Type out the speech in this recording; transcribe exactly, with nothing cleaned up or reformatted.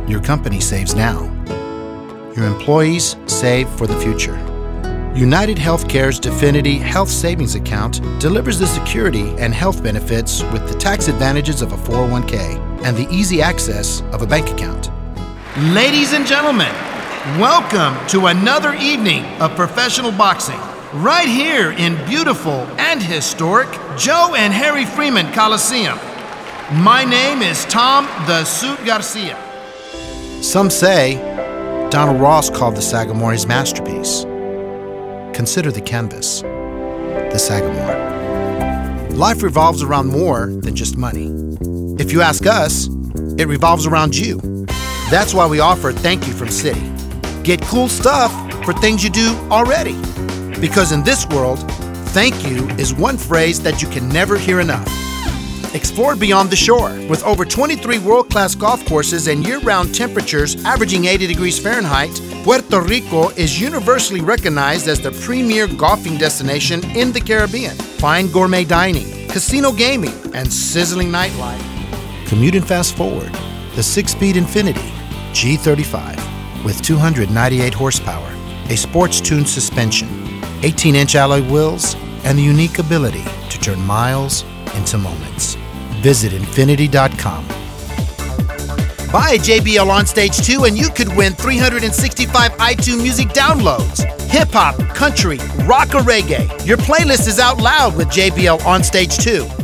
Your company saves now. Your employees save for the future. United Healthcare's Definity Health Savings Account delivers the security and health benefits with the tax advantages of a four oh one k and the easy access of a bank account. Ladies and gentlemen, welcome to another evening of professional boxing, right here in beautiful and historic Joe and Harry Freeman Coliseum. My name is Tom the Suit Garcia. Some say Donald Ross called the Sagamore his masterpiece. Consider the canvas, the Sagamore. Life revolves around more than just money. If you ask us, it revolves around you. That's why we offer Thank You from Citi. Get cool stuff for things you do already. Because in this world, thank you is one phrase that you can never hear enough. Explore beyond the shore. With over twenty-three world-class golf courses and year-round temperatures averaging eighty degrees Fahrenheit, Puerto Rico is universally recognized as the premier golfing destination in the Caribbean. Fine gourmet dining, casino gaming, and sizzling nightlife. Commute and fast forward. The six-speed Infiniti G thirty-five with two hundred ninety-eight horsepower, a sports-tuned suspension, eighteen inch alloy wheels, and the unique ability to turn miles into moments. Visit Infiniti dot com. Buy a J B L OnStage two and you could win three hundred sixty-five iTunes Music downloads. Hip-hop, country, rock, or reggae. Your playlist is out loud with J B L OnStage two.